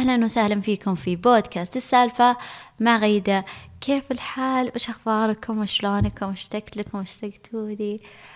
أهلا وسهلا فيكم في بودكاست السالفة مع غيدة. كيف الحال؟ وش أخباركم؟ وشلونكم؟ اشتقت لكم؟ اشتقتوا لي؟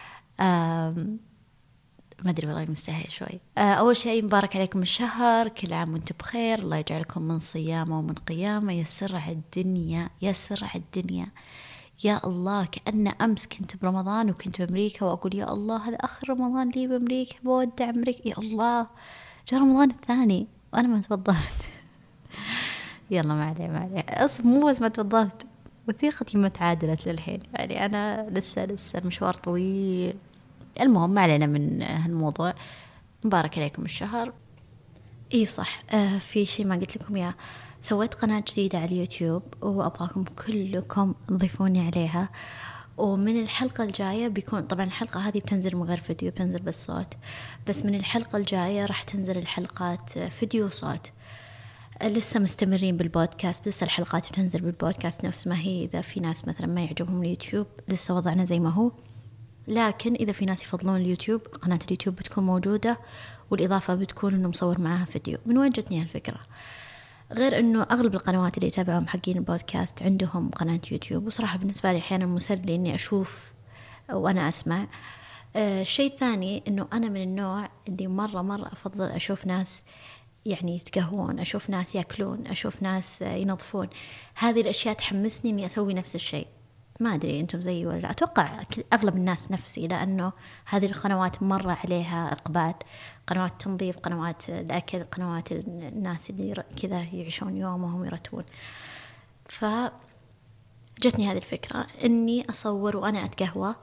ما أدري والله مستحيل شوي. أول شيء مبارك عليكم الشهر، كل عام وانتم بخير، الله يجعلكم من صيامه ومن قيامه، يسر على الدنيا يسر على الدنيا يا الله. كأن أمس كنت برمضان وكنت بأمريكا وأقول يا الله هذا آخر رمضان لي بأمريكا، بودع أمريكا يا الله، جاء رمضان الثاني وأنا ما تفضلت. يلا ما عليه أصلا، مو بس ما تفضلت، وثيقتي ما تعادلت للحين، يعني أنا لسه المشوار طويل. المهم ما علينا من هالموضوع. مبارك عليكم الشهر. اي صح، في شيء ما قلت لكم اياه. سويت قناة جديدة على اليوتيوب وأبغاكم كلكم تضيفوني عليها. ومن الحلقة الجاية بيكون طبعا الحلقة هذه بتنزل من غير فيديو، بتنزل بالصوت، بس من الحلقة الجاية راح تنزل الحلقات فيديو وصوت. لسه مستمرين بالبودكاست، لسه الحلقات بتنزل بالبودكاست نفس ما هي. إذا في ناس مثلا ما يعجبهم اليوتيوب لسه وضعنا زي ما هو، لكن إذا في ناس يفضلون اليوتيوب قناة اليوتيوب بتكون موجودة، والإضافة بتكون إنه مصور معاها فيديو. من وين جتني هالفكرة؟ غير إنه أغلب القنوات اللي يتابعهم حقين البودكاست عندهم قناة يوتيوب، وصراحة بالنسبة لي أحيانا مسلي إني أشوف وأنا أسمع. الشيء الثاني إنه أنا من النوع اللي مرة أفضل أشوف ناس يعني يتقهوون، أشوف ناس يأكلون، أشوف ناس ينظفون. هذه الأشياء تحمسني إني أسوي نفس الشيء. ما أدري أنتم زيي ولا لا، أتوقع أغلب الناس نفسي، لأنه هذه القنوات مرة عليها إقبال. قنوات تنظيف، قنوات الأكل، قنوات الناس اللي كذا يعيشون يومهم ويرتبون. فجتني هذه الفكرة إني أصور وأنا أتقهوى،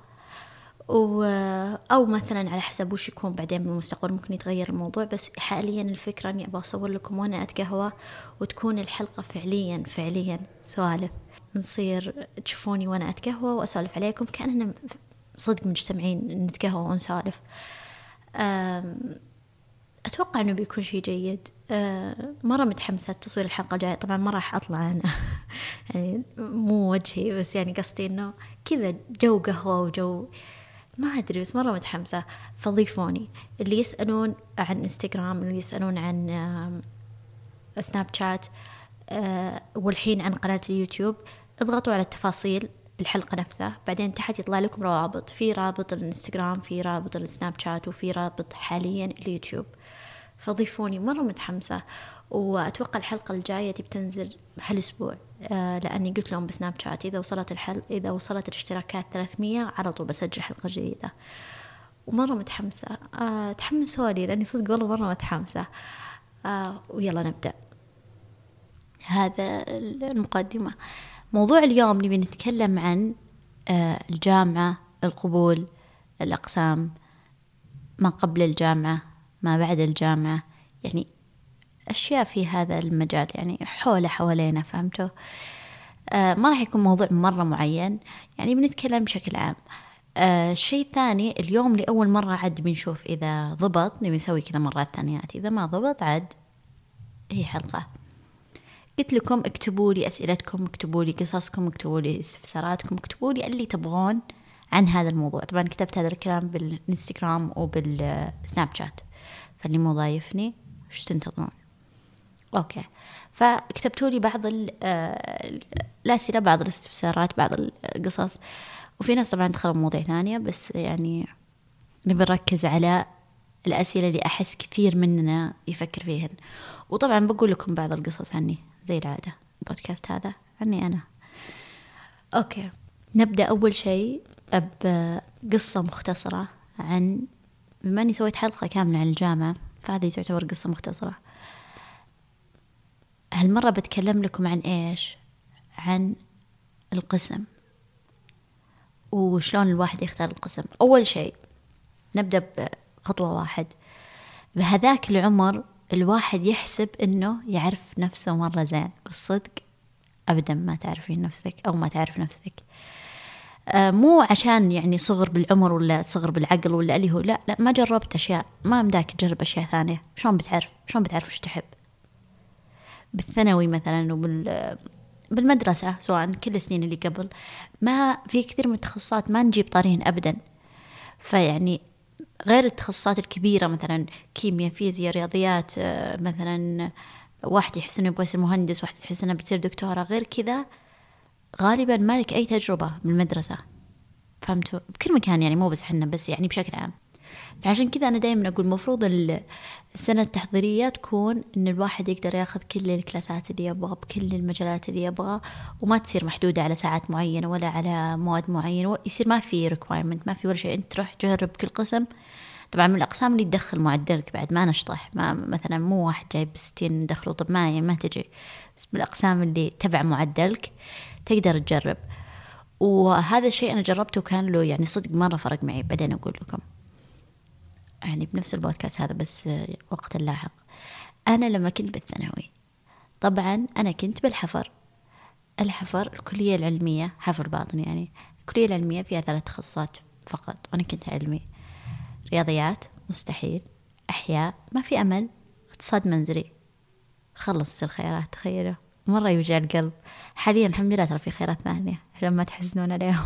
أو مثلا على حسب وش يكون بعدين بالمستقبل ممكن يتغير الموضوع، بس حاليا الفكرة أني أبغى أصور لكم وأنا أتقهوى، وتكون الحلقة فعليا سوالف، نصير تشوفوني وأنا أتقهوى وأسولف عليكم كأننا صدق مجتمعين نتقهوى ونسولف. أتوقع أنه بيكون شيء جيد. مرة متحمسة تصوير الحلقة الجاية. طبعا ما راح أطلع أنا يعني مو وجهي، بس يعني قصدي أنه كذا جو قهوة وجو ما أدري، بس مرة متحمسة. فضيفوني اللي يسألون عن إنستغرام، اللي يسألون عن سناب شات، والحين عن قناة اليوتيوب، اضغطوا على التفاصيل بالحلقة نفسها، بعدين تحت يطلع لكم روابط، في رابط الانستغرام، في رابط السناب شات، وفي رابط حاليا اليوتيوب. فضيفوني، مرة متحمسة. وأتوقع الحلقة الجاية دي بتنزل هالأسبوع، لأني قلت لهم بسناب شات إذا وصلت الاشتراكات 300 على طول بسجل حلقة جديدة. ومرة متحمسة. تحمسوا لي لأني صدق والله مرة متحمسة. ويلا نبدأ. هذا المقدمة. موضوع اليوم نبي نتكلم عن الجامعة، القبول، الأقسام، ما قبل الجامعة، ما بعد الجامعة، يعني أشياء في هذا المجال، يعني حوالينا، فهمتوا؟ ما راح يكون موضوع مرة معين، يعني بنتكلم بشكل عام. الشيء الثاني، اليوم لأول مرة عد بنشوف إذا ضبط نبي نسوي كذا مرات ثانيات، إذا ما ضبط عد هي حلقة. قلت لكم اكتبوا لي أسئلتكم، اكتبوا لي قصصكم، اكتبوا لي استفساراتكم، اكتبوا لي اللي تبغون عن هذا الموضوع. طبعا كتبت هذا الكلام بالانستغرام وبالسناب شات، فاللي مو ضايفني وش تنتظرون؟ أوكي. فكتبتوا لي بعض الأسئلة، بعض الاستفسارات، بعض القصص، وفي ناس طبعا دخلوا مواضيع ثانية، بس يعني نبي نركز على الأسئلة اللي أحس كثير مننا يفكر فيهن. وطبعا بقول لكم بعض القصص عني زي العادة، البودكاست هذا عني أنا. أوكي، نبدأ أول شيء بقصة مختصرة عن، بما أني سويت حلقة كاملة عن الجامعة فهذه تعتبر قصة مختصرة. هالمرة بتكلم لكم عن إيش؟ عن القسم وشلون الواحد يختار القسم. أول شيء نبدأ بخطوة واحد. بهذاك العمر الواحد يحسب إنه يعرف نفسه مرة زين، بالصدق أبدا ما تعرفين نفسك أو ما تعرف نفسك. مو عشان يعني صغر بالعمر ولا صغر بالعقل ولا اللي هو لا ما جربت أشياء، ما مداك تجرب أشياء ثانية. شلون بتعرف وش تحب؟ بالثانوي مثلا بالمدرسة، سواء كل السنين اللي قبل، ما في كثير من التخصصات ما نجيب طارين أبدا. فيعني غير التخصصات الكبيرة مثلا كيمياء، فيزياء، رياضيات، مثلا واحد يحس إنه يبغى يصير مهندس، واحد تحس إنه بتصير دكتورة، غير كذا غالبا ما لك أي تجربة من المدرسة. فهمتوا؟ بكل مكان يعني، مو بس حنا بس، يعني بشكل عام. فعشان كذا أنا دايما أقول مفروض السنة التحضيرية تكون إن الواحد يقدر ياخذ كل الكلاسات اللي يبغى بكل المجالات اللي يبغى، وما تصير محدودة على ساعات معينة ولا على مواد معينة، يصير ما في requirement، ما في ولا شيء، أنت تروح تجرب كل قسم. طبعا من الأقسام اللي تدخل معدلك بعد، ما نشطح، ما مثلا مو واحد جايب 60 دخله، طب ما تجي، بس بالأقسام اللي تبع معدلك تقدر تجرب. وهذا الشيء أنا جربته كان له يعني صدق مرة فرق معي، بعدين أقول لكم يعني بنفس البودكاست هذا بس وقت لاحق. أنا لما كنت بالثانوي طبعا أنا كنت بالحفر. الكلية العلمية حفر باطن، يعني الكلية العلمية فيها 3 تخصصات فقط، وأنا كنت علمي. رياضيات مستحيل، أحياء ما في أمل، اقتصاد منزلي خلصت الخيارات. تخيلوا، مرة يوجع القلب. حاليا الحمد لله ترى في خيارات ثانية عشان ما تحزنون عليهم.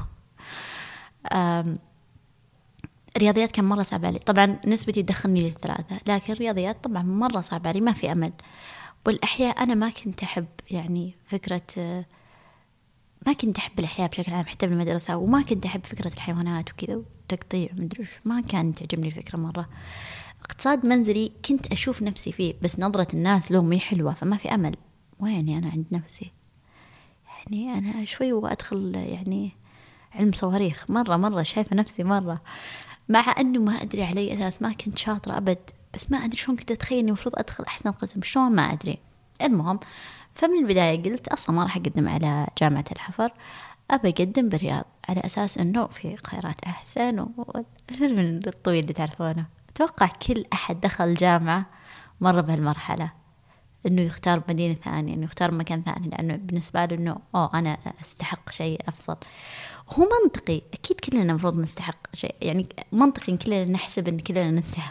رياضيات كان مرة صعب علي، طبعا نسبتي تدخلني للثلاثة، لكن رياضيات طبعا مرة صعب علي، ما في أمل. والأحياء أنا ما كنت أحب يعني فكرة، ما كنت أحب الأحياء بشكل عام حتى بالمدرسة، وما كنت أحب فكرة الحيوانات وكذا وتقطيع مدري، ما كانت تعجبني الفكرة مرة. اقتصاد منزلي كنت أشوف نفسي فيه، بس نظرة الناس له مي حلوة، فما في أمل. ويني أنا عند نفسي؟ يعني أنا شوي وأدخل يعني علم صواريخ، مرة شايفة نفسي مرة، مع أنه ما أدري على أي أساس، ما كنت شاطرة أبد، بس ما أدري شلون كنت أتخيل أني المفروض أدخل أحسن قسم، شلون ما أدري. المهم، فمن البداية قلت أصلا ما راح أقدم على جامعة الحفر، أبى أقدم بالرياض على أساس أنه في خيارات أحسن من الطويل اللي تعرفونه. أتوقع كل أحد دخل جامعة مر بهالمرحلة، أنه يختار مدينة ثانية، أنه يختار مكان ثاني، لأنه بالنسبة له أنه أنا أستحق شيء أفضل. هو منطقي، أكيد كلنا مفروض نستحق شيء، يعني منطقي كلنا نحسب أن كلنا نستحق،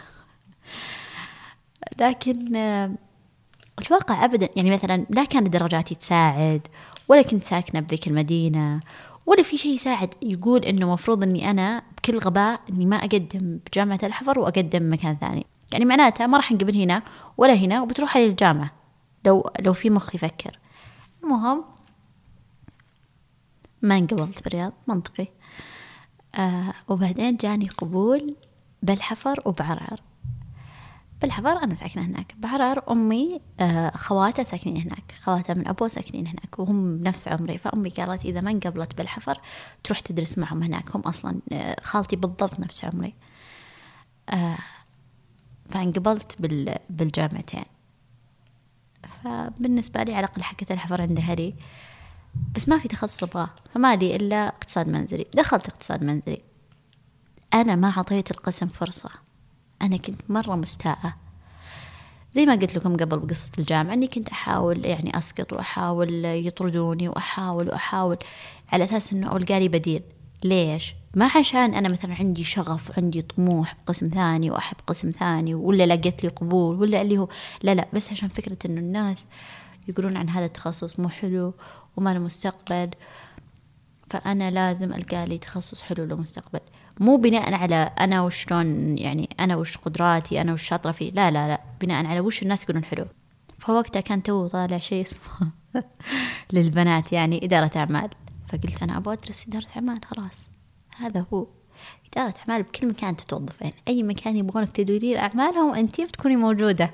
لكن الواقع أبدا. يعني مثلا لا كانت درجاتي تساعد، ولا كنت ساكنة بذيك المدينة، ولا في شيء يساعد يقول أنه مفروض أني أنا بكل غباء أني ما أقدم بجامعة الحفر وأقدم مكان ثاني. يعني معناتها ما راح نقبل هنا ولا هنا، وبتروح على الجامعة لو في مخ يفكر. المهم ما انقبلت بالرياض، منطقي. وبعدين جاني قبول بالحفر وبعرعر. بالحفر أنا ساكنة هناك، بعرعر أمي خواتها ساكنين هناك، خواتها من أبوه ساكنين هناك وهم نفس عمري. فأمي قالت إذا ما انقبلت بالحفر تروح تدرس معهم هناك، هم أصلا خالتي بالضبط نفس عمري. فانقبلت بالجامعتين. فبالنسبة لي على الأقل حكت الحفر عند أهلي، بس ما في تخصص أبغاه، فما لي إلا اقتصاد منزلي. دخلت اقتصاد منزلي، أنا ما عطيت القسم فرصة، أنا كنت مرة مستاءة. زي ما قلت لكم قبل بقصة الجامعة، أني كنت أحاول يعني أسقط، وأحاول يطردوني، وأحاول على أساس أنه ألقى لي بديل. ليش؟ ما عشان أنا مثلا عندي شغف وعندي طموح بقسم ثاني وأحب قسم ثاني، ولا لقيت لي قبول، ولا اللي هو لا، بس عشان فكرة أنه الناس يقولون عن هذا التخصص مو حلو وما له مستقبل، فأنا لازم ألقى لي تخصص حلو له مستقبل، مو بناء على أنا وشلون، يعني أنا وش قدراتي، أنا وش شاطرة فيه، لا، بناء على وش الناس يقولون حلو. فوقتها كان تو طالع شيء اسمه للبنات يعني إدارة أعمال، فقلت أنا أبغى أدرس إدارة أعمال، خلاص هذا هو إدارة أعمال. بكل مكان تتوظفين، أي مكان يبغونك تديرين أعمالهم أنتي بتكوني موجودة.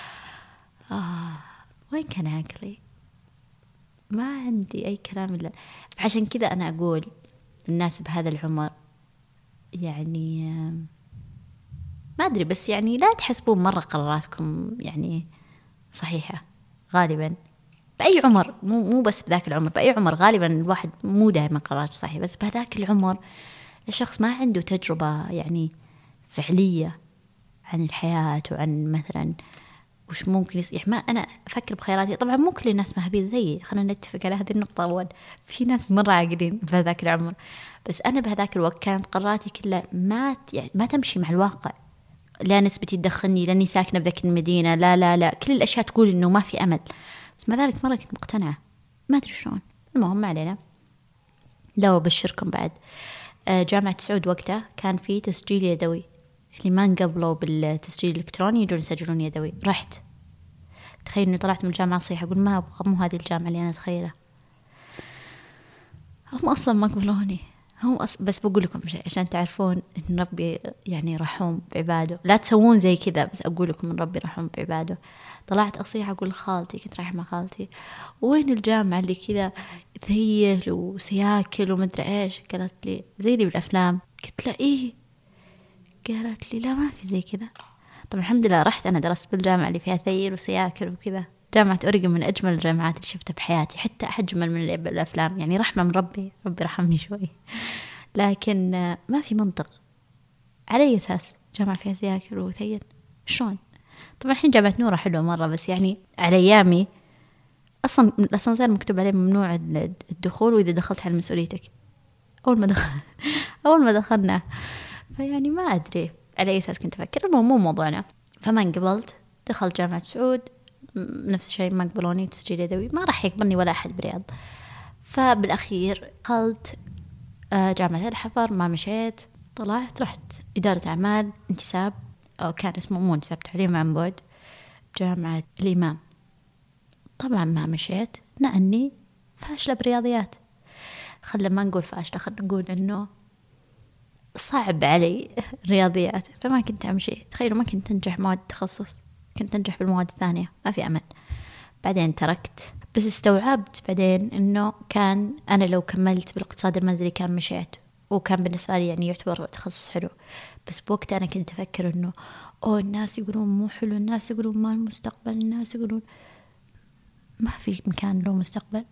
وين كان عقلي؟ ما عندي أي كلام إلا. عشان كذا أنا أقول الناس بهذا العمر يعني ما أدري، بس يعني لا تحسبون مرة قراراتكم يعني صحيحة. غالبا بأي عمر، مو بس بذاك العمر، بأي عمر غالبا الواحد مو دائما قراراته صحيحة، بس بهذاك العمر الشخص ما عنده تجربة يعني فعلية عن الحياة وعن مثلا وش ممكن يصير. ما أنا أفكر بخياراتي، طبعا مو كل الناس مهبيل زيي، خلينا نتفق على هذه النقطة أول، في ناس مرة عاقلين بهذاك العمر، بس أنا بهذاك الوقت كانت قراراتي كلها ما تمشي مع الواقع. لا نسبتي تدخلني لأني ساكنة بذاك المدينة، لا كل الأشياء تقول إنه ما في أمل، بس مع ذلك مرة كنت مقتنعة، ما أدري شلون. المهم ما علينا. لا أبشركم بعد، جامعة سعود وقتها كان في تسجيل يدوي، اللي ما انقبلوا بالتسجيل الإلكتروني يجون يسجلون يدوي. رحت تخيل إني طلعت من الجامعة صيحة أقول ما أبغى، مو هذه الجامعة اللي أنا أتخيلها. هم أصلا ما قبلوني، بس بقول لكم شيء عشان تعرفون إن ربي يعني رحوم بعباده. لا تسوون زي كذا، بس أقول لكم إن ربي رحوم بعباده. طلعت أصيح أقول خالتي، كنت رايحة مع خالتي، وين الجامعة اللي كذا ذيل وسياكل ومدري إيش؟ قالت لي زي اللي بالأفلام. قلت له إيه؟ قالت لي لا ما في زي كذا. طبعا الحمد لله رحت أنا درست بالجامعة اللي فيها ثيل وسياكل وكذا. جامعة أوريغون من أجمل الجامعات اللي شفتها بحياتي، حتى أجمل من اللي بالأفلام. يعني رحمة من ربي رحمني شوي. لكن ما في منطق. على أي أساس جامعة فيها سياكل وثيل؟ شلون؟ طبعا الحين جامعة نورة حلوة مرة، بس يعني على أيامي أصلا الأسانسير مكتوب عليه ممنوع الدخول، وإذا دخلت على مسؤوليتك. أول ما دخلنا، فيعني ما أدري على أي أساس كنت أفكر. المهم مو موضوعنا. فما انقبلت، دخلت جامعة سعود، نفس الشيء ما قبلوني تسجيل يدوي، ما راح يقبلني ولا أحد برياض. فبالأخير دخلت جامعة الحفر، ما مشيت، طلعت رحت إدارة أعمال انتساب، أو كان اسمه مو انتساب، تعليم عن بعد، جامعة الإمام. طبعا ما مشيت لأني فاشلة برياضيات. ما نقول فاشلة، خلنا نقول إنه صعب علي الرياضيات، فما كنت أمشي. تخيلوا ما كنت أنجح مواد تخصص، كنت أنجح بالمواد الثانية، ما في أمل. بعدين تركت، بس استوعبت بعدين إنه كان أنا لو كملت بالاقتصاد المنزلي كان مشيت، وكان بالنسبة لي يعني يعتبر تخصص حلو. بس بوقت أنا كنت أفكر إنه الناس يقولون مو حلو، الناس يقولون ما المستقبل، الناس يقولون ما في مكان له مستقبل.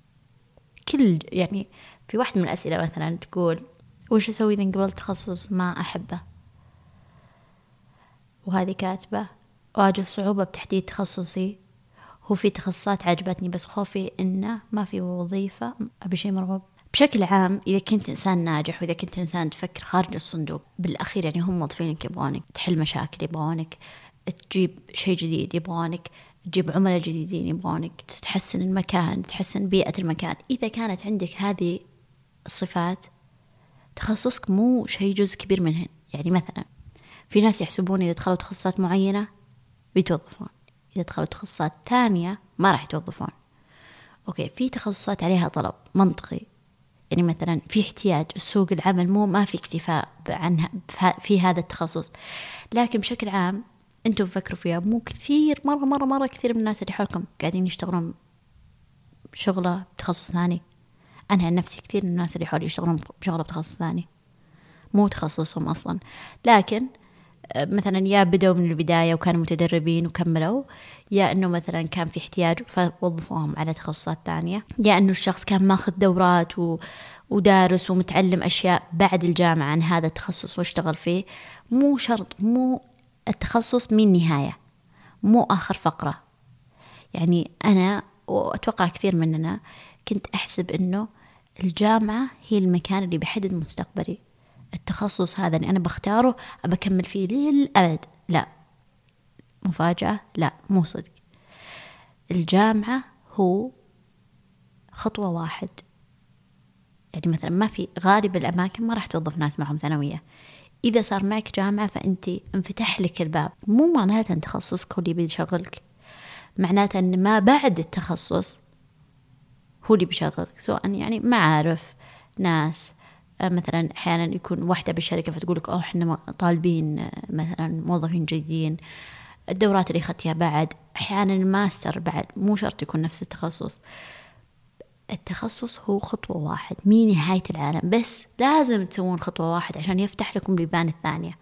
يعني في واحد من الأسئلة مثلا تقول وش أسوي إذا قبلت تخصص ما أحبه، وهذه كاتبة واجه صعوبة بتحديد تخصصي. هو في تخصصات عجبتني، بس خوفي إنه ما في وظيفة أبي شيء مرغوب. بشكل عام إذا كنت إنسان ناجح، وإذا كنت إنسان تفكر خارج الصندوق، بالأخير يعني هم موظفينك يبغونك تحل مشاكل، يبغونك تجيب شيء جديد، يبغونك تجيب عملاء جديدين، يبغونك تحسن المكان، تحسن بيئة المكان. إذا كانت عندك هذه الصفات، تخصصك مو شيء جزء كبير منهن. يعني مثلا في ناس يحسبون إذا دخلوا تخصصات معينة بيتوظفون، إذا دخلوا تخصصات ثانية ما راح يتوظفون. أوكي، في تخصصات عليها طلب منطقي، يعني مثلا في احتياج السوق العمل، ما في اكتفاء عنها في هذا التخصص. لكن بشكل عام أنتم فكروا فيها، مو كثير مرة كثير من الناس اللي حولكم قاعدين يشتغلون شغلة بتخصص ثاني. أنا عن نفسي كثير من الناس اللي حولي يشتغلون بشغلة بتخصص ثاني مو تخصصهم أصلا، لكن مثلا يا بدأوا من البداية وكانوا متدربين وكملوا، يا أنه مثلا كان في احتياج فوظفوهم على تخصصات ثانية، يا أنه الشخص كان ماخذ دورات ودارس ومتعلم أشياء بعد الجامعة عن هذا التخصص واشتغل فيه. مو شرط، مو التخصص من نهاية، مو آخر فقرة. يعني أنا وأتوقع كثير مننا كنت أحسب أنه الجامعة هي المكان اللي بيحدد مستقبلي، التخصص هذا اللي أنا بختاره أبكمل فيه للأبد. لا، مفاجأة، لا مو صدق. الجامعة هو خطوة واحد. يعني مثلا ما في غالب الأماكن ما راح توظف ناس معهم ثانوية. إذا صار معك جامعة فأنت انفتح لك الباب. مو معناته أن تخصصك هو اللي بيشغلك، معناته أن ما بعد التخصص هو اللي بيشغلك. سواء يعني معارف ناس، مثلا أحيانا يكون واحدة بالشركة فتقولك إحنا طالبين مثلا موظفين جديدين. الدورات اللي أخذتها بعد، أحيانا الماستر بعد، مو شرط يكون نفس التخصص. التخصص هو خطوة واحد، مي نهاية العالم، بس لازم تسوون خطوة واحد عشان يفتح لكم البيبان الثانية.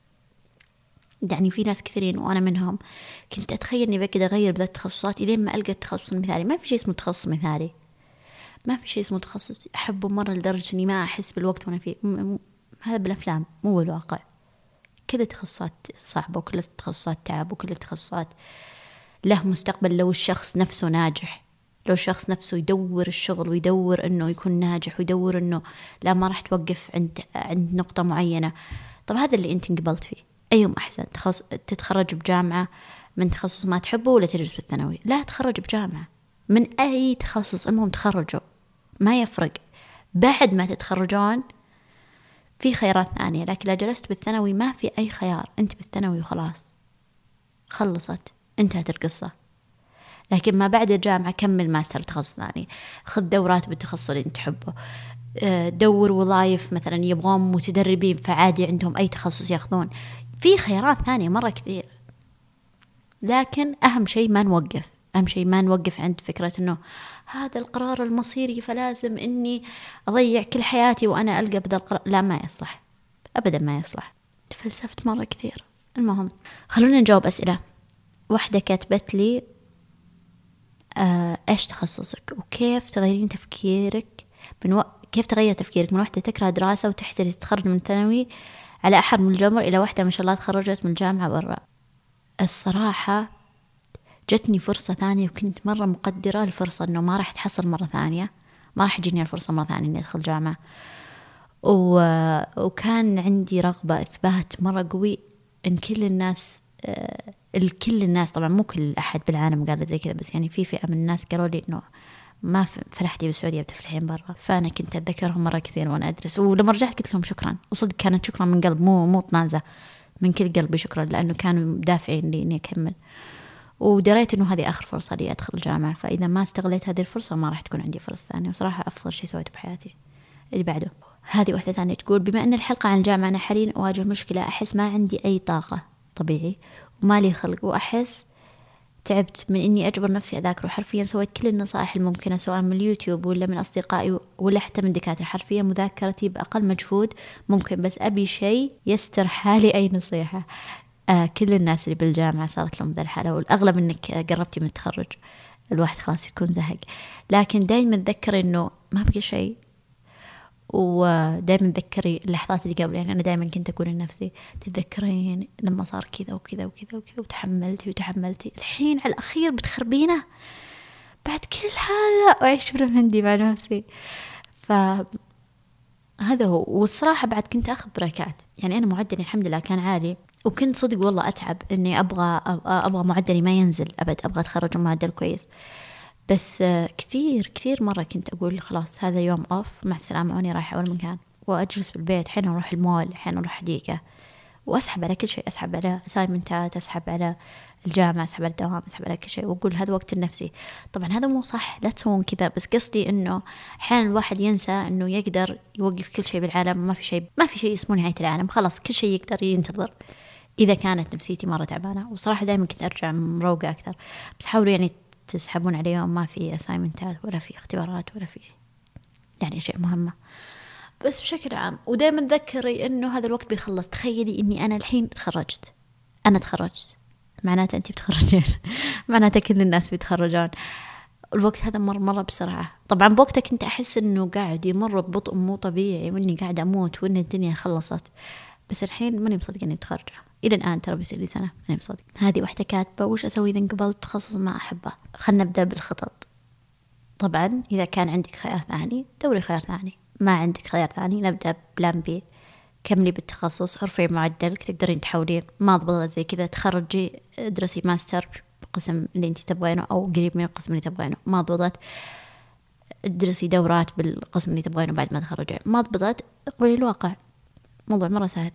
يعني في ناس كثيرين وأنا منهم كنت أتخيل إني بقدر أغير بدأت تخصصات إلين ما ألقى التخصص المثالي. ما في شيء اسمه تخصص مثالي، ما في شيء اسمه تخصص أحبه مرة لدرجة إني ما أحس بالوقت وأنا فيه. هذا بالأفلام مو بالواقع. كل التخصصات صعبة، وكل التخصصات تعب، وكل التخصصات له مستقبل لو الشخص نفسه ناجح، لو الشخص نفسه يدور الشغل ويدور إنه يكون ناجح، ويدور إنه لا ما راح توقف عند نقطة معينة. طب هذا اللي أنت انقبلت فيه، أيهم أحسن؟ تتخرج بجامعة من تخصص ما تحبه، ولا تدرس بالثانوي؟ لا، تخرج بجامعة من أي تخصص، المهم تخرجوا، ما يفرق. بعد ما تتخرجون في خيارات ثانية، لكن لا جلست بالثانوي ما في أي خيار. أنت بالثانوي وخلاص، خلصت، انتهت القصة. لكن ما بعد الجامعة كمل ماستر تخصص ثاني، خذ دورات بالتخصص اللي انت تحبه، دور وظائف مثلا يبغون متدربين فعادي عندهم أي تخصص ياخذون، في خيارات ثانية مرة كثير. لكن أهم شيء ما نوقف، أهم شيء ما نوقف عند فكرة أنه هذا القرار المصيري فلازم أني أضيع كل حياتي وأنا ألقى بدل القرار. لا، ما يصلح أبدا، ما يصلح. تفلسفت مرة كثير. المهم خلونا نجاوب أسئلة. واحدة كاتبت لي إيش تخصصك وكيف تغيرين تفكيرك كيف تغير تفكيرك من واحدة تكره دراسة وتحتري تتخرج من ثانوي على أحر من الجمر إلى واحدة ما شاء الله تخرجت من الجامعة برا. الصراحة جتني فرصة ثانية وكنت مرة مقدرة الفرصة أنه ما راح تحصل مرة ثانية، ما راح تجيني الفرصة مرة ثانية أني أدخل جامعة، وكان عندي رغبة إثبات مرة قوي إن كل الناس الكل الناس طبعا مو كل أحد بالعالم قال زي كذا، بس يعني في فئة من الناس قالوا لي إنه ما فلحتي بالسعودية بتفلحين برا. فأنا كنت أتذكرهم مرة كثير وأنا أدرس، ولما رجعت قلت لهم شكرا، وصدق كانت شكرا من قلب، مو طنازة، من كل قلبي شكرا، لأنه كانوا دافعين لي إني أكمل. ودريت إنه هذه آخر فرصة لي أدخل الجامعة، فإذا ما استغليت هذه الفرصة ما راح تكون عندي فرص ثانية. وصراحة أفضل شيء سويته بحياتي. اللي بعده، هذه واحدة ثانية تقول بما أن الحلقة عن الجامعة أنا حاليا أواجه مشكلة، أحس ما عندي أي طاقة طبيعي وما لي خلق، وأحس تعبت من إني أجبر نفسي أذاكر، وحرفيا سويت كل النصائح الممكنة سواء من اليوتيوب ولا من أصدقائي ولا حتى من دكاترة، حرفيا مذاكرتي بأقل مجهود ممكن، بس أبي شيء يستر حالي. أي نصيحة؟ كل الناس اللي بالجامعة صارت لهم ذا الحالة، والأغلب إنك قربتي من التخرج الواحد خلاص يكون زهق، لكن دايما تذكري إنه ما بقى شيء، ودائما تذكري اللحظات اللي قبل. يعني أنا دائما كنت أقول لنفسي تتذكرين لما صار كذا وكذا وكذا وكذا وتحملتي الحين على الأخير بتخربينه بعد كل هذا، وأعيش برمندي مع نفسي. فهذا هو. والصراحة بعد كنت أخذ بريكات، يعني أنا معدلي الحمد لله كان عالي، وكنت صدق والله أتعب إني أبغى معدلي ما ينزل أبد، أبغى أتخرج معدل كويس. بس كثير مرة كنت أقول خلاص هذا يوم أوف، مع السلامة، وأني رايحة أول مكان، وأجلس بالبيت، حين أروح المول، حين أروح حديقة، وأسحب على كل شيء، أسحب على أسايمنتات، أسحب على الجامعة، أسحب على الدوام، أسحب على كل شيء، وأقول هذا وقت لنفسي. طبعا هذا مو صح، لا تسوون كذا، بس قصدي إنه حين الواحد ينسى إنه يقدر يوقف كل شيء بالعالم، ما في شيء اسمه نهاية العالم، خلاص كل شيء يقدر ينتظر إذا كانت نفسيتي مرة تعبانة. وصراحة دائما كنت أرجع مروقة أكثر. بس حاولوا يعني تسحبون عليهم، ما في أسايمنتات ولا في اختبارات ولا في يعني أشياء مهمة، بس بشكل عام. ودائما تذكري إنه هذا الوقت بيخلص. تخيلي إني أنا الحين تخرجت، أنا تخرجت، معناته أنتي بتخرجين معناته كل الناس بيتخرجون. الوقت هذا مرة بسرعة. طبعا بوقتها كنت أحس إنه قاعد يمر ببطء مو طبيعي، وإني قاعدة أموت، وإن الدنيا خلصت. بس الحين ماني مصدقة إني بتخرج إلى الآن، ترى بيصير لي سنة ماني مصدقة. هذه واحدة كاتبة وش أسوي إذا انقبلت تخصص ما أحبه؟ خلنا نبدأ بالخطط. طبعا إذا كان عندك خيار ثاني دوري خيار ثاني، ما عندك خيار ثاني نبدأ بلان بي، كملي بالتخصص، ارفعي معدلك، تقدرين تحولين، ما ضبطت زي كذا تخرجي ادرسي ماستر بقسم اللي انت تبغينه او قريب من القسم اللي تبغينه، ما ضبطت ادرسي دورات بالقسم اللي تبغينه بعد ما تخرجي، ما ضبطت اقبلي الواقع. موضوع مرة سهل.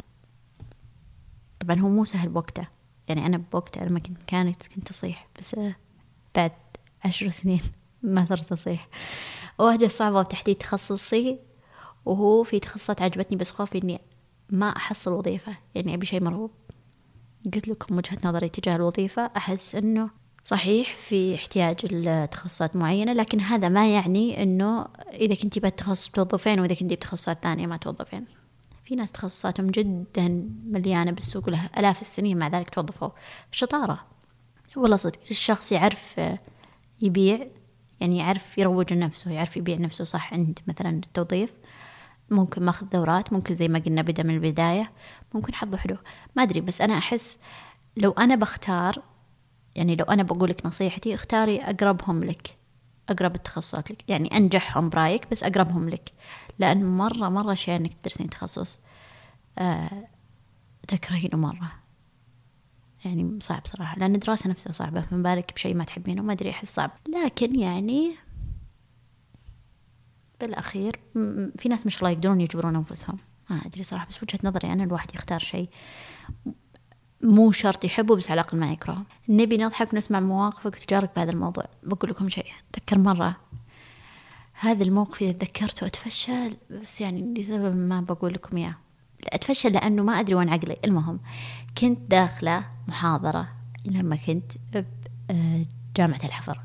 طبعا هو مو سهل بوقته، يعني أنا بوقته لما كنت أصيح، بس بعد 10 سنين ما صرت أصيح. واجهة صعبة بتحديد تخصصي، وهو في تخصصات عجبتني بس خوفي إني ما أحصل وظيفة، يعني أبي شيء مرغوب. قلت لكم وجهة نظري تجاه الوظيفة، أحس إنه صحيح في احتياج لتخصصات معينة، لكن هذا ما يعني إنه إذا كنتي بتخصص توظفين وإذا كنتي بتخصصات ثانية ما توظفين. في ناس تخصصاتهم جدا مليانة بالسوق لها آلاف السنين مع ذلك توظفوا. شطارة والله صدق. الشخص يعرف يبيع، يعني يعرف يروج لنفسه، يعرف يبيع نفسه صح عند مثلا التوظيف، ممكن ماخذ دورات، ممكن زي ما قلنا بدأ من البداية، ممكن حظه حلو، ما أدري. بس أنا أحس لو أنا بختار، يعني لو أنا بقولك نصيحتي، اختاري أقربهم لك، أقرب التخصصات لك، يعني أنجحهم برأيك بس أقربهم لك، لأن مرة شيء أنك تدرسين تخصص تكرهينه مرة، يعني صعب صراحة، لأن الدراسة نفسها صعبة، فما بالك بشيء ما تحبينه، ما أدري أحس صعب. لكن يعني بالأخير في ناس ما شاء الله يقدرون يجبرون أنفسهم، ما أدري صراحة، بس وجهة نظري أنا الواحد يختار شيء مو شرط يحبوا بس على الأقل ما يكرهوا. نبي نضحك ونسمع مواقفك وتجارك بهذا الموضوع. بقول لكم شيء، أتذكر مرة هذا الموقف إذا تذكرته أتفشل، بس يعني لسبب ما بقول لكم إياه. أتفشل لأنه ما أدري وين عقلي. المهم كنت داخلة محاضرة لما كنت بجامعة الحفر،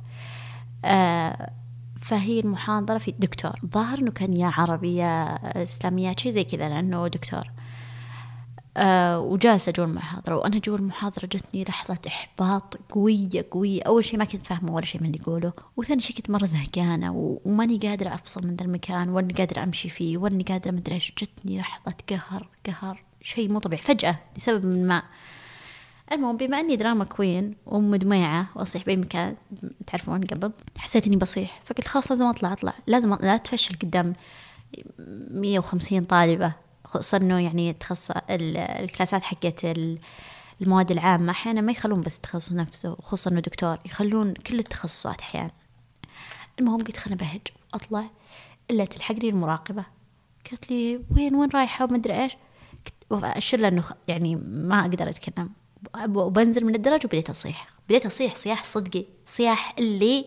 فهي المحاضرة في دكتور، ظاهر إنه كان يا عربية إسلامية شيء زي كذا لأنه دكتور. وجالسة جوا المحاضرة، وأنا جوا المحاضرة جتني لحظة إحباط قوية قوية. أول شيء ما كنت فاهمة ولا شيء من اللي يقوله، وثاني شيء كنت مرة زهقانة وماني قادرة أفصل من ذا المكان، واني قادرة أمشي فيه، واني قادرة مدري إيش. جتني لحظة قهر شيء مو طبيعي فجأة لسبب من ما. المهم بما أني دراما كوين ومدمعة وأصيح بأي مكان تعرفون قبل، حسيت إني بصيح، فقلت خلاص لازم أطلع لازم لا أتفشل قدام 150 طالبة، خصوصا إنه يعني تخصص الكلاسات حقت المواد العامة أحيانا ما يخلون بس تخصص نفسه، وخصوصا إنه دكتور يخلون كل التخصصات أحيانا. المهم قلت خلنا بهج أطلع، إلا تلحقني المراقبة قالت لي وين رايحة وما أدري إيش. أشر إنه يعني ما أقدر أتكلم، وبنزل من الدرج وبديت أصيح صياح صدقي، صياح اللي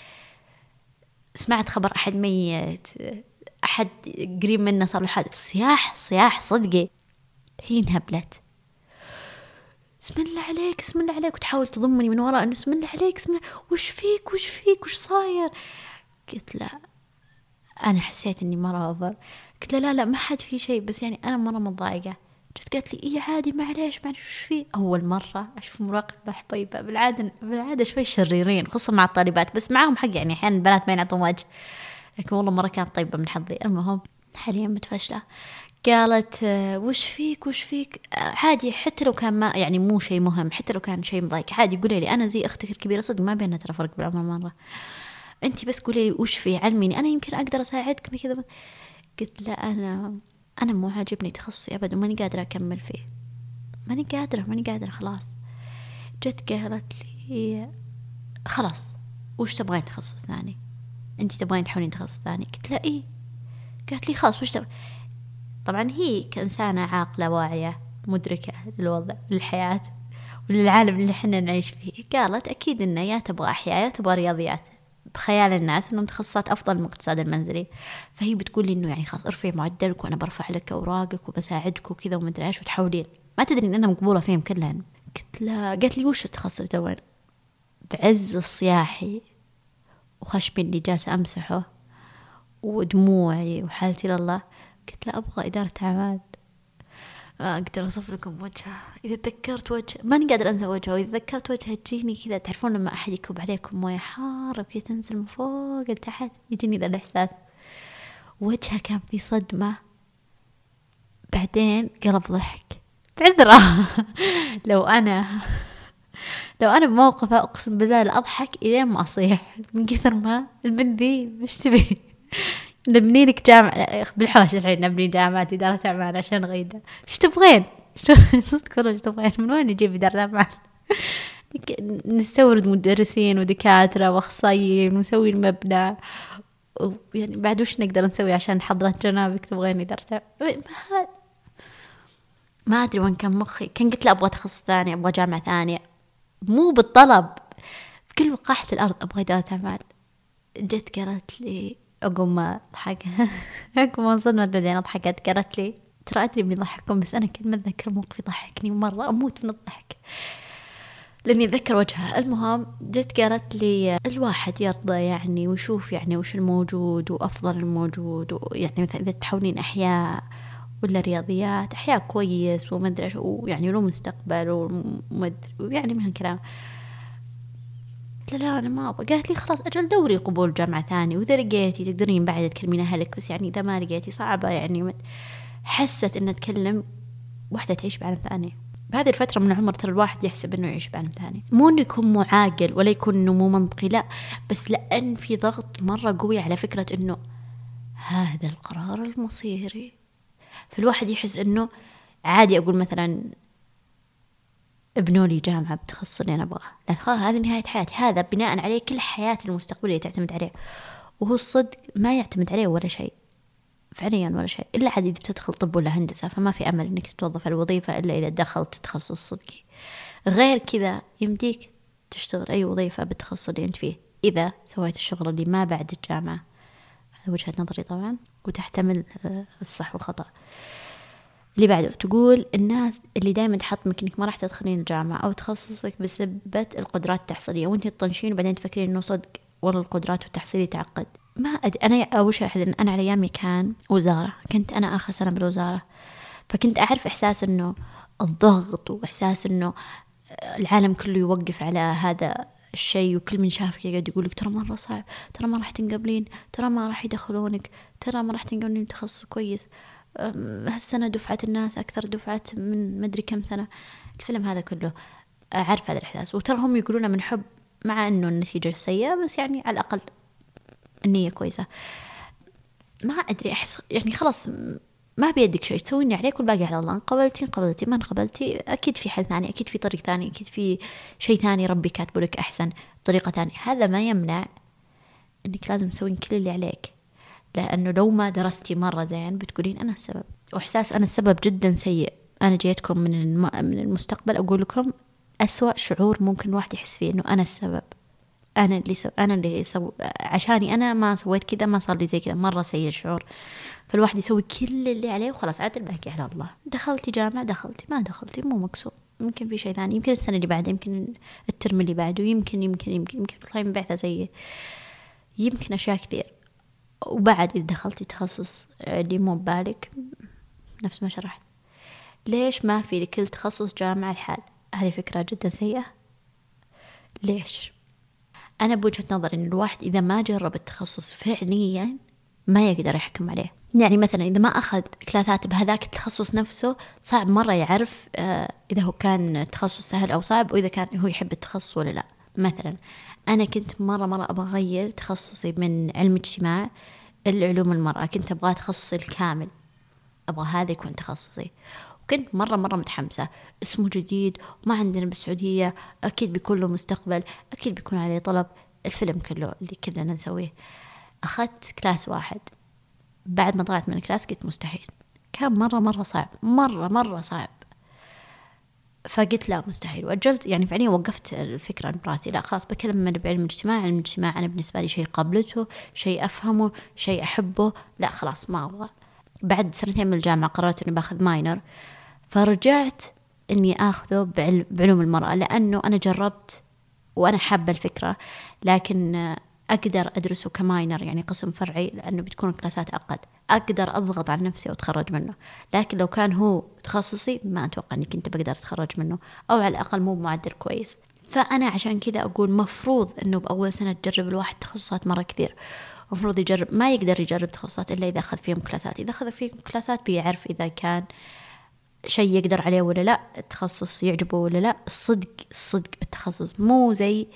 سمعت خبر أحد ميت، أحد قريب منه صار له حادث، صياح صدقي. هي انهبلت، بسم الله عليك، وتحاول تضمني من وراء إنه بسم الله عليك وش فيك وش صاير. قلت لا، أنا حسيت إني مرة أوفر. قلت لا ما حد في شيء، بس يعني أنا مرة متضايقة. جت قالت لي إيه عادي معليش وش فيه. أول مرة أشوف مراقبة حبيبة، بالعادة شوي شريرين خصوصا مع الطالبات، بس معهم حق يعني أحيانا البنات ما ينعطون وجه، لكن والله مرة كانت طيبة من حظي. المهم حاليا متفشلة. قالت وش فيك عادي، حتى لو كان ما يعني مو شيء مهم، حتى لو كان شيء مضايق عادي قولي لي، أنا زي أختك الكبيرة صدق ما بيننا ترى فرق بالعمر مرة، أنتي بس قولي لي وش فيه علميني أنا يمكن أقدر أساعدك بكذا. قلت لا، أنا مو عاجبني تخصصي أبدا وماني قادرة أكمل فيه، ماني قادرة خلاص. جت قالت لي خلاص وش تبغين تخصص ثاني، أنتي تبغين تحاولين تخصص ثاني؟ قلت لا إيه. قالت لي خلاص وش طبعا هي كإنسانة عاقلة واعية مدركة للوضع للحياة وللعالم اللي احنا نعيش فيه، قالت أكيد إنه يا تبغى أحياء يا تبغى رياضيات، بخيال الناس إنهم تخصصات أفضل من الاقتصاد المنزلي. فهي بتقول لي إنه يعني خلاص ارفعي معدلك وأنا برفع لك أوراقك وبساعدك وكذا ومدري إيش، وتحاولين ما تدري إن أنا مقبولة فيهم كلهن. قلت لا، قالت لي وش التخصص توين؟ بعز الصياحي وخشمي اللي جالسة أمسحه ودموعي وحالتي لله، قلت لا أبغى إدارة أعمال. أقدر أصف لكم وجهها، إذا تذكرت وجه ماني قادر أنسى وجهها، وإذا تذكرت وجهها تجيني كذا، تعرفون لما أحد يكب عليكم موية حارة وكذا تنزل من فوق لتحت، يجيني ذا الإحساس. وجهها كان في صدمة، بعدين قلب ضحك بعذرة. لو أنا بموقفها أقسم بالله لأضحك إلين ما أصيح من كثر ما البنت ذي مش تبي. نبني لك جامعة بالحوش الحين، نبني جامعة إدارة أعمال عشان غيدة. إيش تبغين؟ صدق والله إيش تبغين؟ من وين نجيب إدارة أعمال؟ نستورد مدرسين ودكاترة وأخصائيين ونسوي المبنى، يعني بعد وش نقدر نسوي عشان حضرة جنابك تبغين إدارة أعمال؟ ما أدري وين كان مخي. كان قلت لا أبغى تخصص ثاني، أبغى جامعة ثانية، مو بالطلب، بكل وقاحة الأرض أبغى إدارة أعمال. جت قالت لي أقوم ما أضحك أقوم انصدمت بعدين أضحكت. قالت لي ترى أدري بيضحككم بس أنا كل ما أتذكر موقف يضحكني مرة أموت من الضحك لأني أتذكر وجهها. المهم جت قالت لي الواحد يرضى يعني ويشوف يعني وش الموجود وأفضل الموجود، ويعني مثلا إذا تحاولين أحياء ولا رياضيات، أحياء كويس ومدري إيش ويعني له مستقبل ويعني من هالكلام. لا أنا ما أبغى. قالت لي خلاص أجل دوري قبول جامعة ثاني، وإذا لقيتي تقدرين بعد تكلمين أهلك، بس يعني إذا ما لقيتي صعبة يعني. حست إن تكلم واحدة تعيش بعالم ثاني بهذه الفترة من العمر، ترى الواحد يحسب إنه يعيش بعالم ثاني، مو إنه يكون مو عاقل ولا يكون إنه مو منطقي، لا، بس لأن في ضغط مرة قوي على فكرة إنه هذا القرار المصيري. فالواحد يحس إنه عادي أقول مثلا ابنوا لي جامعة بتخصص اللي أنا أبغاه، لأن هذه نهاية حياتي، هذا بناء عليه كل حياتي المستقبلية تعتمد عليه، وهو الصدق ما يعتمد عليه ولا شيء. فعليا ولا شيء، إلا عاد إذا بتدخل طب ولا هندسة فما في أمل إنك تتوظف الوظيفة إلا إذا دخلت تخصص صدقي. غير كذا يمديك تشتغل أي وظيفة بالتخصص اللي أنت فيه إذا سويت الشغل اللي ما بعد الجامعة. هذا وجهة نظري طبعا، وتحتمل الصح والخطأ. اللي بعده تقول الناس اللي دائما تحطمك إنك ما راح تدخلين الجامعة أو تخصصك بسبب القدرات التحصيلية، وأنت تطنشين وبعدين تفكرين إنه صدق والله القدرات والتحصيل تعقد. ما أدري، أنا أول شيء لأن أنا على أيامي كان وزارة، كنت أنا آخر سنة بالوزارة، فكنت أعرف إحساس إنه الضغط، وإحساس إنه العالم كله يوقف على هذا الشيء، وكل من شافك يقعد يقولك ترى مرة صعب، ترى ما راح تنقبلين، ترى ما راح يدخلونك، ترى ما راح تنقبلين تخصص كويس، هالسنة دفعة الناس أكثر دفعة من مدري كم سنة. الفيلم هذا كله أعرف هذا الإحساس، وترى هم يقولون من حب، مع إنه النتيجة سيئة بس يعني على الأقل النية كويسة. ما أدري، أحس يعني خلاص ما بيدك شيء، تسوين عليك والباقي على الله. قبلتي قبلتي، ما قبلتي أكيد في حل ثاني، أكيد في طريق ثاني، أكيد في شيء ثاني ربي كاتبه لك أحسن بطريقة ثانية. هذا ما يمنع إنك لازم تسوين كل اللي عليك، لأنه لو ما درستي مرة زين بتقولين أنا السبب. وإحساس أنا السبب جدا سيء. أنا جيتكم من المستقبل أقول لكم أسوأ شعور ممكن واحد يحس فيه إنه أنا السبب، أنا اللي عشاني أنا ما سويت كذا، ما صار لي زي كذا. مرة سيء الشعور. فالواحد يسوي كل اللي عليه وخلاص، عاد الباقي على الله. دخلتي جامعة دخلتي، ما دخلتي مو مقصود، يمكن في شيء ثاني، يمكن السنة اللي بعدها، يمكن الترم اللي بعده، يمكن تطلعين بعثة زي، يمكن أشياء كثير. وبعد إذا دخلتي تخصص اللي مو ببالك، نفس ما شرحت، ليش ما في لكل تخصص جامعة الحال؟ هذه فكرة جدا سيئة. ليش؟ أنا بوجهة نظري إن الواحد إذا ما جرب التخصص فعليا ما يقدر يحكم عليه. يعني مثلا إذا ما أخذ كلاسات بهذاك التخصص نفسه، صعب مرة يعرف إذا هو كان تخصص سهل أو صعب، وإذا كان هو يحب التخصص ولا لا. مثلا أنا كنت مرة أبغى أغير تخصصي من علم اجتماع العلوم المرأة، كنت أبغى تخصصي الكامل، أبغى هذا يكون تخصصي، وكنت مرة متحمسة. اسمه جديد وما عندنا بالسعودية، أكيد بيكون له مستقبل، أكيد بيكون عليه طلب، الفيلم كله اللي كلنا نسويه. أخذت كلاس واحد، بعد ما طلعت من الكلاس قلت مستحيل، كان مرة صعب، مرة صعب. فقلت لا مستحيل، وأجلت. يعني فعليا وقفت الفكرة عن براسي، لا خلاص بكلم بعلم الاجتماع. علم الاجتماع أنا بالنسبة لي شيء قابلته، شيء أفهمه، شيء أحبه، لا خلاص ما أبغى. بعد 2 من الجامعة قررت أني باخذ ماينر، فرجعت أني أخذه بعلوم المرأة، لأنه أنا جربت وأنا حابة الفكرة، لكن أقدر أدرسه كماينر، يعني قسم فرعي، لأنه بتكون كلاسات أقل، أقدر أضغط على نفسي وأتخرج منه. لكن لو كان هو تخصصي ما أتوقع أني كنت بقدر أتخرج منه، أو على الأقل مو بمعدل كويس. فأنا عشان كذا أقول مفروض أنه بأول سنة تجرب الواحد تخصصات مرة كثير. مفروض يجرب، ما يقدر يجرب تخصصات إلا إذا أخذ فيهم كلاسات. إذا أخذ فيهم كلاسات بيعرف إذا كان شيء يقدر عليه ولا لا، التخصص يعجبه ولا لا. الصدق بالتخصص، مو زي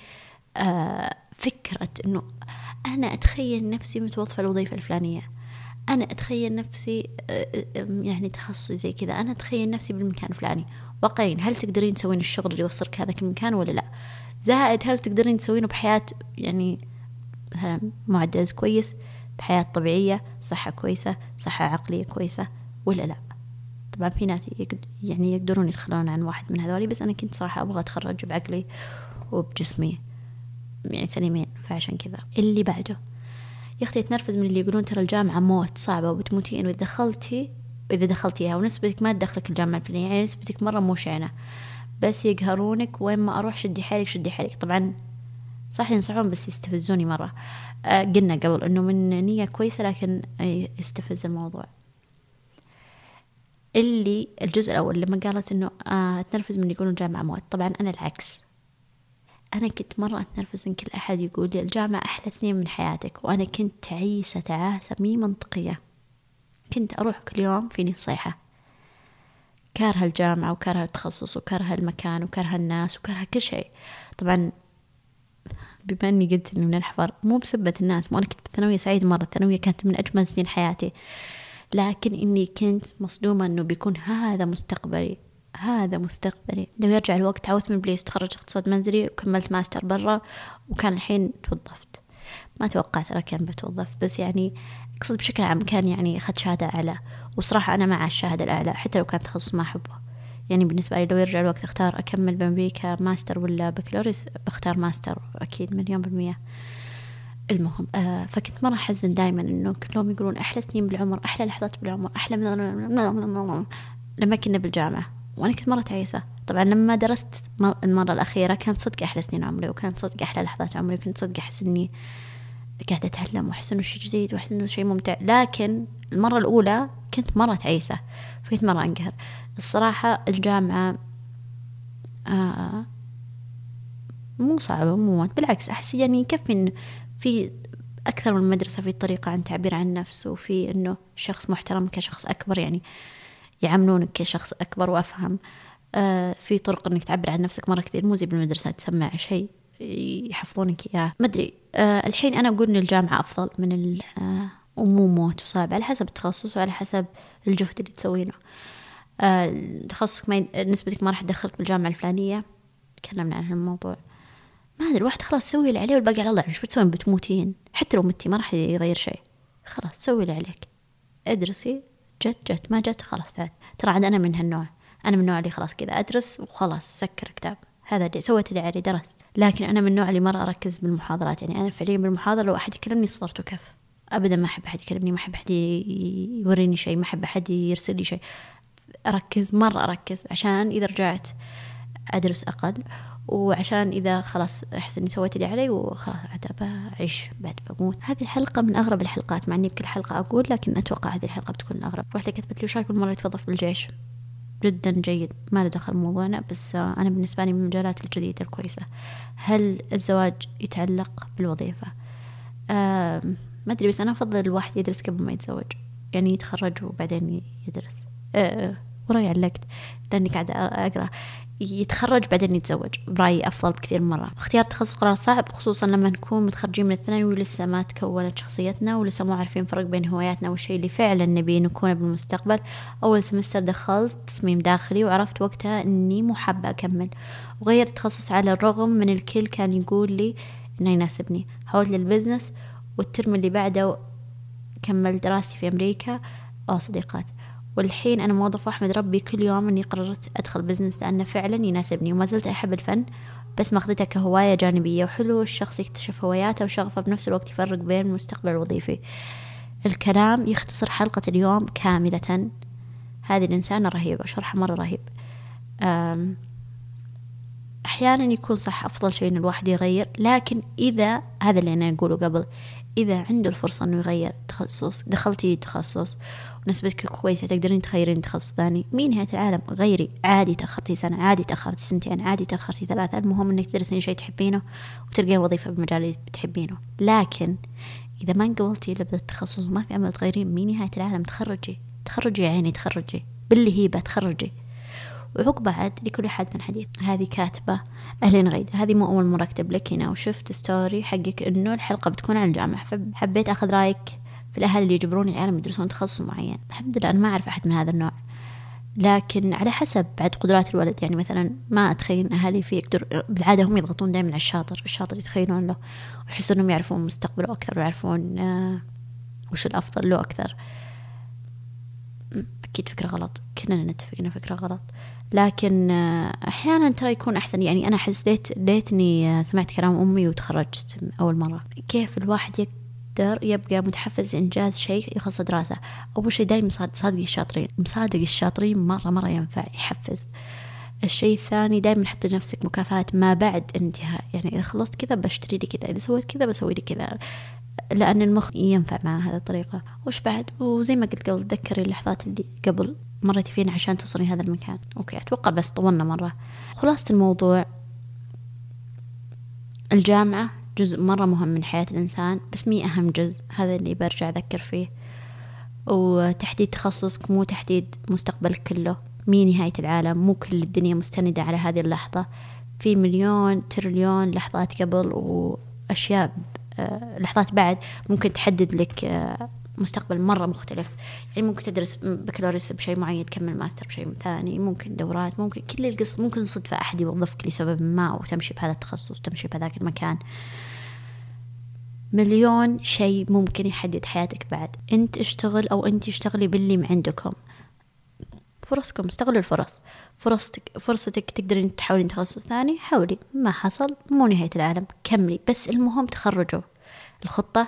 فكرة أنه أنا أتخيل نفسي متوظفة الوظيفة الفلانية، أنا أتخيل نفسي يعني تخصصي زي كذا، أنا أتخيل نفسي بالمكان الفلاني. واقعين هل تقدرين تسوين الشغل اللي يوصلك هذاك المكان ولا لا؟ زائد هل تقدرين تسوينه بحياة يعني مثلا معدل كويس، بحياة طبيعية، صحة كويسة، صحة عقلية كويسة ولا لا؟ طبعا في ناس يعني يقدرون يتخلون عن واحد من هذولي، بس أنا كنت صراحة أبغى أتخرج بعقلي وبجسمي يعني سليمين. فعشان كذا اللي بعده، يا أختي تنرفز من اللي يقولون ترى الجامعة موت صعبة وبتموتي إنه إذا دخلتيها ونسبتك ما تدخلك الجامعة الفلانية، يعني نسبتك مرة مو شينة، بس يقهرونك وين ما أروح شدي حيلك. طبعا صح ينصحون بس يستفزوني مرة. قلنا قبل إنه من نية كويسة لكن يستفز الموضوع. اللي الجزء الأول لما قالت إنه تنرفز من اللي يقولون الجامعة موت، طبعا أنا العكس. أنا كنت مرة أتنرفز إن كل أحد يقول لي الجامعة أحلى سنين من حياتك، وأنا كنت تعاسة مي منطقية. كنت أروح كل يوم فيني صيحة، كارهة الجامعة وكارهة التخصص وكارهة المكان وكارهة الناس وكارهة كل شيء. طبعا بما أني قلت إني من الحفر، مو بسبة الناس، أنا كنت بالثانوية سعيدة مرة، الثانوية كانت من أجمل سنين حياتي، لكن إني كنت مصدومة إنه بيكون هذا مستقبلي. لو يرجع الوقت عاوزت من بليس تخرج اقتصاد منزلي وكملت ماستر برا، وكان الحين توظفت. ما توقعت ترى كان بتوظف، بس يعني أقصد بشكل عام كان يعني أخذت شهادة أعلى. وصراحة أنا مع الشهادة الأعلى حتى لو كان تخصص ما أحبه. يعني بالنسبة لي لو يرجع الوقت أختار أكمل بأمريكا ماستر ولا بكالوريوس، بختار ماستر أكيد 100%. المهم فكنت مرة أحزن دائما إنه كلهم يقولون أحلى سنين بالعمر، أحلى لحظات بالعمر، أحلى لما كنا بالجامعة. وأنا كنت مرة تعيسة. طبعا لما درست المرة الأخيرة كانت صدق أحلى سنين عمري، وكانت صدق أحلى لحظات عمري، وكنت صدق أحس إني قاعدة أتعلم وأحس إنه شيء جديد وأحس إنه شيء ممتع. لكن المرة الأولى كنت مرة تعيسة، فكنت مرة أنقهر الصراحة. الجامعة مو صعبة مو بالعكس، أحس يعني يكفي إن في أكثر من مدرسة في طريقة عن تعبير عن النفس، وفي إنه شخص محترم كشخص أكبر، يعني يعاملونك كشخص أكبر وأفهم. في طرق إنك تعبر عن نفسك مرة كثير، مو زي بالمدرسة تسمع شيء يحفظونك إياه. ما أدري الحين أنا أقول إن الجامعة أفضل من ومو موت وصعب، على حسب التخصص وعلى حسب الجهد اللي تسوينه. تخصصك نسبتك ما راح تدخلك بالجامعة الفلانية، تكلمنا عن الموضوع. ما أدري الواحد خلاص سوي اللي عليه والباقي على الله. شو بتسوين؟ بتموتين. حتى لو متي ما راح يغير شيء، خلاص سوي اللي عليك، ادرسي، جت ما جت خلاص عاد. ترى عاد أنا من هالنوع، أنا من النوع اللي خلاص كذا أدرس وخلاص سكر كتاب، هذا اللي سويت اللي علي درست. لكن أنا من النوع اللي مرة أركز بالمحاضرات. يعني أنا فعليا بالمحاضرة لو أحد يكلمني صرت كف أبدا، ما أحب أحد يكلمني، ما أحب أحد يوريني شيء، ما أحب أحد يرسل لي شيء. أركز مرة أركز عشان إذا رجعت أدرس أقل، وعشان إذا خلاص أحس إني سويت اللي علي وخلاص عاد بعيش بعد بموت. هذه الحلقة من أغرب الحلقات، مع إني بكل حلقة أقول، لكن أتوقع هذه الحلقة بتكون الأغرب. واحدة كتبت لي وش رايك بالمرة يتوظف بالجيش؟ جدا جيد، ما له دخل موضوعنا، بس أنا بالنسبة لي من المجالات الجديدة الكويسة. هل الزواج يتعلق بالوظيفة؟ ما أدري، بس أنا أفضل الواحد يدرس قبل ما يتزوج، يعني يتخرج وبعدين يدرس. ورأي علقت لأني قاعدة أقرأ يتخرج بعدين يتزوج، برأيي أفضل بكثير مرة. اختيار تخصص قرار صعب، خصوصا لما نكون متخرجين من الثانوي ولسه ما تكونت شخصيتنا، ولسه مو عارفين فرق بين هواياتنا والشيء اللي فعلا نبي نكونه بالمستقبل. أول سمستر دخلت تصميم داخلي وعرفت وقتها أني مو حابة أكمل، وغيرت تخصص على الرغم من الكل كان يقول لي أنه يناسبني. حولت للبزنس، والترم اللي بعده كملت دراستي في أمريكا صديقات. والحين أنا موظفة أحمد ربي كل يوم أني قررت أدخل بزنس لأنه فعلا يناسبني، وما زلت أحب الفن بس ما أخذتها كهواية جانبية. وحلو الشخص يكتشف هواياته وشغفه بنفس الوقت يفرق بين المستقبل الوظيفي. الكلام يختصر حلقة اليوم كاملة. هذه الإنسانة رهيبة، شرحها مرة رهيب. أحيانا يكون صح أفضل شيء إن الواحد يغير، لكن إذا هذا اللي أنا أقوله قبل، إذا عنده الفرصة إنه يغير تخصص، دخلتي تخصص ونسبتك كويسة تقدرين تغيرين تخصص ثاني، مين نهاية العالم، غيري. عادي تأخرتي سنة، عادي تأخرتي سنتين، عادي تأخرتي 3، المهم إنك تدرسين شيء تحبينه وتلقين وظيفة بالمجال اللي بتحبينه. لكن إذا ما انقبلتي إلا بالتخصص وما في أمل تغيرين، مين نهاية العالم، تخرجي يا عيني، تخرجي باللي هيبة، تخرجي. وعقب بعد لكل حد من حديث. هذه كاتبة أهلين غيدة، هذه مو أول مرة أكتب لك هنا، وشفت ستوري حقك إنه الحلقة بتكون عن الجامعة، فحبيت أخذ رأيك في الأهل اللي يجبرون العيال يدرسون تخصص معين. الحمد لله أنا ما أعرف أحد من هذا النوع، لكن على حسب بعد قدرات الولد. يعني مثلا ما أتخيل أهلي في يقدر، بالعادة هم يضغطون دائما على الشاطر يتخيلون له ويحسون أنهم يعرفون مستقبله أكثر ويعرفون وش الأفضل له أكثر. أكيد فكرة غلط، كلنا نتفق إنه فكرة غلط، لكن أحيانا ترى يكون أحسن. يعني أنا حسيت ليتني سمعت كلام أمي وتخرجت أول مرة. كيف الواحد يقدر يبقى متحفز لإنجاز شيء يخص دراسة؟ أول شيء دايما مصادق الشاطرين مرة ينفع يحفز. الشيء الثاني دايما حط لنفسك مكافآت ما بعد انتهاء، يعني إذا خلصت كذا بشتري لي كذا، إذا سويت كذا بسوي لي كذا، لأن المخ ينفع مع هذه الطريقة. وش بعد؟ وزي ما قلت قبل، تذكري اللحظات اللي قبل مرتي فينا عشان توصلين هذا المكان. أوكي أتوقع بس طولنا مرة. خلاصة الموضوع، الجامعة جزء مرة مهم من حياة الإنسان، بس مي أهم جزء، هذا اللي برجع أذكر فيه. وتحديد تخصصك مو تحديد مستقبلك كله، مي نهاية العالم، مو كل الدنيا مستندة على هذه اللحظة، في مليون تريليون لحظات قبل وأشياء لحظات بعد ممكن تحدد لك مستقبل مرة مختلف. يعني ممكن تدرس بكالوريوس بشيء معين، تكمل ماستر بشيء ثاني، ممكن دورات، ممكن كل القصة، ممكن صدفة أحد يوظفك لسبب ما وتمشي بهذا التخصص، تمشي بهذاك المكان. مليون شيء ممكن يحدد حياتك بعد. انت اشتغل او انت اشتغلي باللي عندكم. فرصكم، استغلوا الفرص. فرصتك تقدرين تحاولين تخصص ثاني، حاولي. ما حصل مو نهاية العالم، كملي. بس المهم تخرجوا الخطة،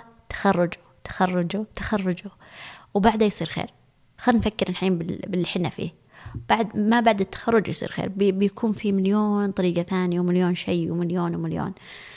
تخرجوا وبعدها يصير خير. خلينا نفكر الحين باللي حنا فيه. بعد التخرج يصير خير، بيكون في مليون طريقة ثانية ومليون شيء ومليون.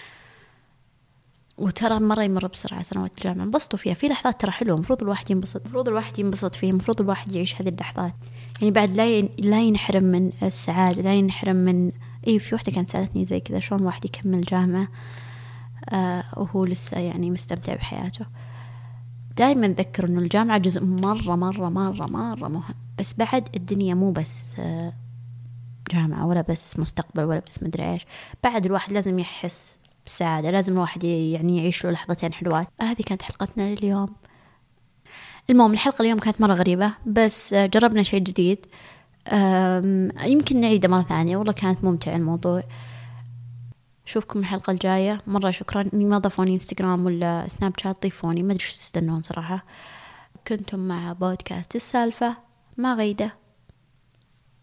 وترى مرة يمر بسرعة سنوات الجامعة. انبسطوا فيها، في لحظات ترى حلوة، مفروض الواحد ينبسط فيها، مفروض الواحد يعيش هذه اللحظات. يعني بعد لا ينحرم من السعادة، لا ينحرم من في واحدة كانت سألتني زي كذا، شلون واحد يكمل جامعة وهو لسه يعني مستمتع بحياته. دائما ذكر إنه الجامعة جزء مرة مهم، بس بعد الدنيا مو بس جامعة ولا بس مستقبل ولا بس مدري إيش. بعد الواحد لازم يحس بالسعادة، لازم الواحد يعني يعيش له لحظتين حلوات. هذه كانت حلقتنا لليوم. المهم الحلقة اليوم كانت مرة غريبة، بس جربنا شيء جديد. يمكن نعيده مرة ثانية، والله كانت ممتع الموضوع. أشوفكم الحلقة الجاية. مرة شكرا. إني ما ضافوني انستغرام ولا سناب شات، ضيفوني، ما أدري شو تستنون صراحة. كنتم مع بودكاست السالفة مع غيدة.